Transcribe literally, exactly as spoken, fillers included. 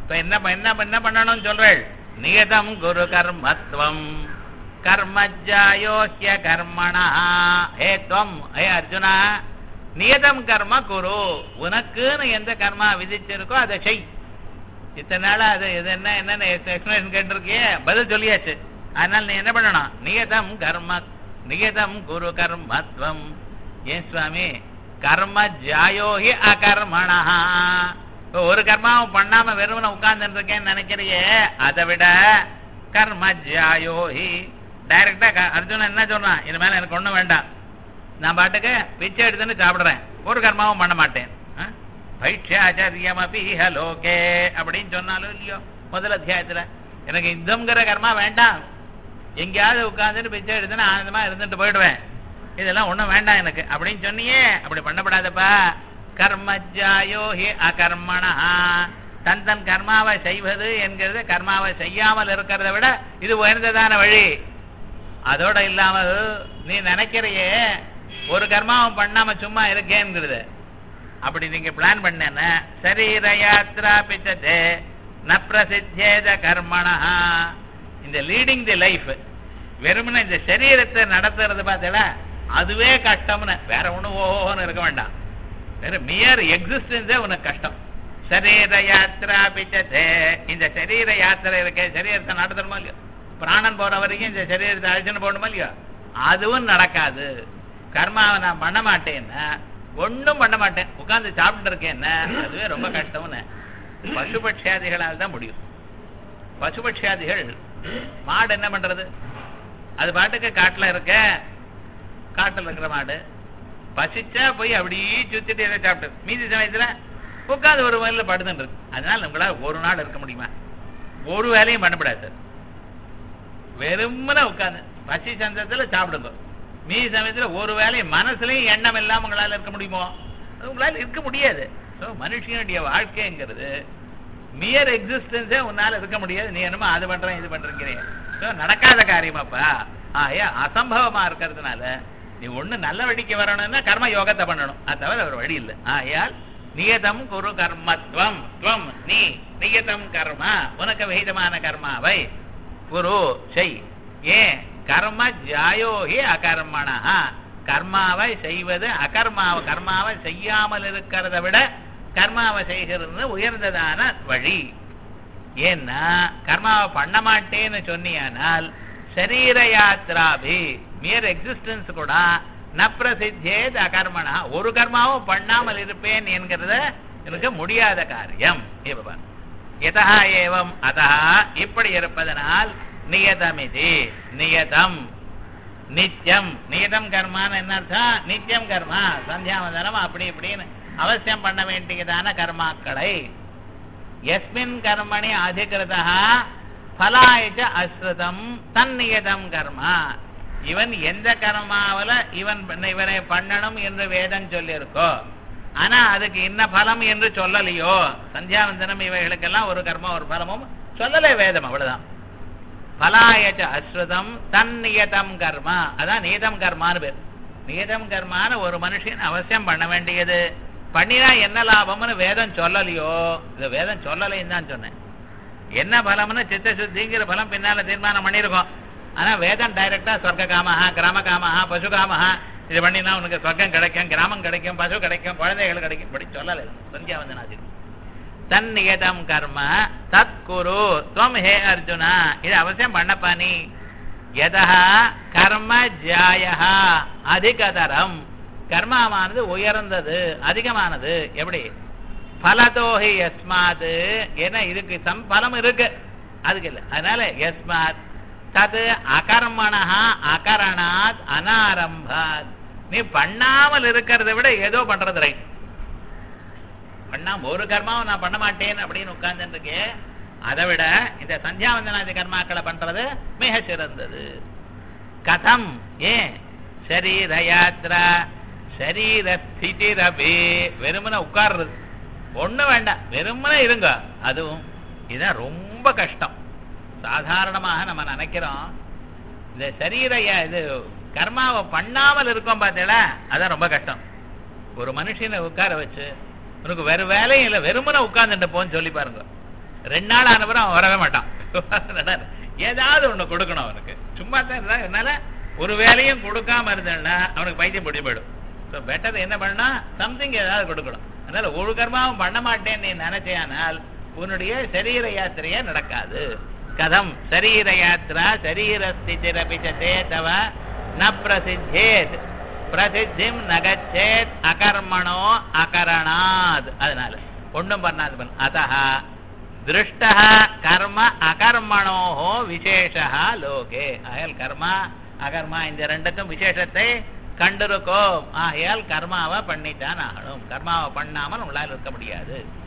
இப்ப என்ன என்ன என்ன பண்ணணும்னு சொல்றேள்? நியதம் குரு கர்மத்வம் கர்மஜாயோஹ்ய கர்மணா. ஹே துவம், ஹே அர்ஜுனா, நியதம் கர்ம குரு, உனக்குன்னு எந்த கர்மா விதிச்சிருக்கோ அதை செய். இத்தனை நாளா அது இது என்ன என்னன்னு எக்ஸ்பிளேஷன் கேட்டிருக்கியே, பதில் சொல்லியாச்சு. அதனால நீ என்ன பண்ணணும்? நியதம் கர்ம நியதம் குரு கர்மத்வம். ஏன் சுவாமி, கர்ம ஜாயோஹி அகர்மணா. இப்போ ஒரு கர்மாவும் பண்ணாம வெறுமனை உட்கார்ந்துட்டு இருக்கேன்னு நினைக்கிறியே, அதை விட கர்ம ஜாயோஹி டைரக்டா அர்ஜுனன் என்ன சொல்றான்? இது மேல எனக்கு ஒண்ணும் வேண்டாம், நான் பாட்டுக்கு பிச்சை எடுத்துன்னு சாப்பிடுறேன், ஒரு கர்மாவும் பண்ண மாட்டேன். பைட்சாச்சரியமபீஹ லோகே அப்படின்னு சொன்னாலும் இல்லையோ முதல் அத்தியாயத்துல, எனக்கு யுத்தம்ங்கிற கர்மா வேண்டாம், எங்கேயாவது உட்கார்ந்துட்டு பிச்சை எடுத்துன்னு ஆனந்தமா இருந்துட்டு போயிடுவேன், இதெல்லாம் ஒண்ணும் வேண்டாம் எனக்கு அப்படின்னு சொன்னியே. அப்படி பண்ணப்படாதப்பா. கர்மஜாயோஹி அகர்மணா. தன் தன் கர்மாவை செய்வது என்கிறது கர்மாவை செய்யாமல் இருக்கிறத விட இது உயர்ந்ததான வழி. அதோட இல்லாமல் நீ நினைக்கிறையே ஒரு கர்மாவும் பண்ணாம சும்மா இருக்கேங்கிறது, அப்படி நீங்க பிளான் பண்ண சரீர யாத்ரா பிச்சதே ந பிரசித்தேத கர்மணா. இந்த லீடிங் தி லைஃப், வெறுமனே இந்த சரீரத்தை நடத்துறது பார்த்தல அதுவே கஷ்டம்னு, வேற ஒண்ணும் ஓஹோன்னு இருக்க வேண்டாம், வேற மியர் எக்ஸிஸ்டன்ஸே உனக்கு கஷ்டம். சரீர யாத்ரா பிச்சதே, இந்த சரீர யாத்திரை இருக்க, சரீரத்தை நடத்தணுமா இல்லையோ, பிராணன் போற வரைக்கும் இந்த சரீரத்தை அழிச்சுன்னு போகணுமா இல்லையோ, அதுவும் நடக்காது. கர்மாவை நான் பண்ண மாட்டேன்னா ஒன்னும் பண்ண மாட்டேன், உட்கார்ந்து சாப்பிட்டு இருக்கேன்னா அதுவே ரொம்ப கஷ்டம்னு. பசுபட்சியாதிகளால் தான் முடியும். பசுபட்சியாதிகள், மாடு என்ன பண்றது? அது பாட்டுக்கு காட்டுல இருக்க, காட்டுல இருக்கிற மாடு பசிச்சா போய் அப்படியே சுத்திட்டு எதை சாப்பிட்டு மீதி சமயத்துல உட்காந்து ஒரு வயலில் படுத்துட்டு இருக்கு. அதனால நம்மளால ஒரு நாள் இருக்க முடியுமா? ஒரு வேலையும் பண்ணப்படாது. வெறுமனை உட்காந்து பசி சந்தத்துல சாப்பிடுங்க, மீதி சமயத்துல ஒரு வேலையும் மனசுலயும் எண்ணம் இல்லாம உங்களால இருக்க முடியுமோ? உங்களால இருக்க முடியாது. மனுஷனுடைய வாழ்க்கைங்கிறது மியர் எக்ஸிஸ்டன்ஸே உன்னால இருக்க முடியாது. நீ என்னமோ அது பண்றேன் இது பண்றேங்கிறேன், நடக்காத காரியமாப்பா. ஆயா அசம்பவமா இருக்கிறதுனால நீ ஒண்ணு நல்ல வழிக்கு வரணும்னா கர்ம யோகத்தை பண்ணணும், அது தவிர ஒரு வழி இல்லை. ஆயால் நியதம் குரு கர்மத்வம் துவம், நீ நியதம் கர்மா, உனக்கு விகிதமான கர்மாவை குரு செய். ஏன்? கர்ம ஜாயோஹி அகர்மணா. கர்மாவை செய்வது அகர்மாவை, கர்மாவை செய்யாமல் இருக்கிறத விட கர்மாவை செய்கிறது உயர்ந்ததான வழி. ஏன்னா கர்மாவை பண்ண மாட்டேன்னு சொன்னியானால் சரீர யாத்ராபி மியர் எக்ஸிஸ்டன்ஸ் கூட ந பிரசித்தேத் அகர்மணா, ஒரு கர்மாவும் பண்ணாமல் இருப்பேன் என்கிறத எனக்கு முடியாத காரியம். யதா ஏவம் அதா, இப்படி இருப்பதனால் நியதமிதி, நியதம் நித்தியம். நியதம் கர்மான்னு என்ன அர்த்தம்? நித்தியம் கர்மா, சந்தியாவந்தனம் அப்படி இப்படின்னு அவசியம் பண்ண வேண்டியதான கர்மாக்களை யஸ்மின் கர்மணி அதிகிருதா பலாயச்ச அஸ்ருதம் தன்னியதம் கர்மா. இவன் எந்த கர்மாவில இவன் இவனை பண்ணணும் என்று வேதம் சொல்லியிருக்கோ, ஆனா அதுக்கு என்ன பலம் என்று சொல்லலையோ, சந்தியாவந்தனம் இவைகளுக்கெல்லாம் ஒரு கர்மா ஒரு பலமும் சொல்லலை வேதம், அவ்வளவுதான். பலாயச்ச அஸ்ருதம் தன்னியதம் கர்மா, அதான் நியதம் கர்மான்னு பேர். நியதம் கர்மான ஒரு மனுஷன் அவசியம் பண்ண வேண்டியது, பண்ணினா என்ன லாபம்னு வேதம் சொல்லலையோ, இது வேதம் சொல்லலைன்னு தான் சொன்னேன். என்ன பலம்னு சித்த சுத்திங்கிற பலம் பின்னால தீர்மானம் பண்ணிருக்கோம். ஆனா வேதம் டைரக்டா சொர்க்க காமஹா கிராம காமஹா பசு காமஹா, இது பண்ணினா உனக்கு சொர்க்கம் கிடைக்கும், கிராமம் கிடைக்கும், பசு கிடைக்கும், குழந்தைகள் கிடைக்கும், இப்படி சொல்லலை சந்தியாவந்தனாதி. தன் நியதம் கர்ம தத் குரு துவம் ஹே அர்ஜுனா, இது அவசியம் பண்ணப்பா நீ. யதா கர்ம ஜாயா அதிகதரம், கர்மாவானது உயர்ந்தது அதிகமானது. எப்படி? பலதோஹி யஸ்மாத், ஏன்னா இதுக்கு சம் பலம் இருக்கு, அதுக்கு இல்லை. அதனால யஸ்மாத் தது அகர்மணா அகரணாத் அனாரம்பாத், நீ பண்ணாமல் இருக்கிறத விட ஏதோ பண்றது ரைட். பண்ணாம ஒரு கர்மாவும் நான் பண்ண மாட்டேன் அப்படின்னு உட்கார்ந்து இருக்கே, அதை விட இந்த சந்தியாவந்தனாதி கர்மாக்களை பண்றது மிக சிறந்தது. கதம்? ஏன்? சரீர யாத்ரா சரீர ஸ்திதிரபி, வெறுமனை உட்கார்றது ஒண்ணு வேண்டாம், வெறுமனை இருங்க, அதுவும் இதுதான் ரொம்ப கஷ்டம். சாதாரணமாக நம்ம நினைக்கிறோம் இந்த சரீர இது கர்மாவை பண்ணாமல் இருக்கோம் பார்த்தீங்களா, அதான் ரொம்ப கஷ்டம். ஒரு மனுஷனை உட்கார வச்சு உனக்கு வேற வேலையும் இல்லை, வெறுமனை உட்கார்ந்துட்டு போன்னு சொல்லி பாருங்க, ரெண்டு நாள் ஆனப்புறம் அவன் வரவே மாட்டான். ஏதாவது ஒண்ணு கொடுக்கணும் அவனுக்கு. சும்மா தான் என்னால ஒரு வேலையும் கொடுக்காம இருந்தேன்னா அவனுக்கு பைத்தியம் பிடிச்சு போயிடும். ஸோ பெட்டர் என்ன பண்ணா சம்திங் ஏதாவது கொடுக்கணும். அதனால ஒரு கர்மாவும் பண்ண மாட்டேன்னு நீ நினைச்சேனால் உன்னுடைய சரீர யாத்திரையே நடக்காது. கதம் சரீர யாத்திரா சரீரஸ்திரபிச்சே தவ ந பிரசித்தேத் பிரசித்திம் நகச்சேத் அகர்மணோ அகரணாத். அதனால ஒன்றும் பண்ணாது. அதஹ திருஷ்டா கர்ம அகர்மணோஹோ விசேஷா லோகே. ஆகையால் கர்மா அகர்மா இந்த ரெண்டுக்கும் விசேஷத்தை கண்டிருக்கோம். ஆகையால் கர்மாவை பண்ணித்தான் ஆகணும். கர்மாவை பண்ணாமல் உங்களால் இருக்க முடியாது.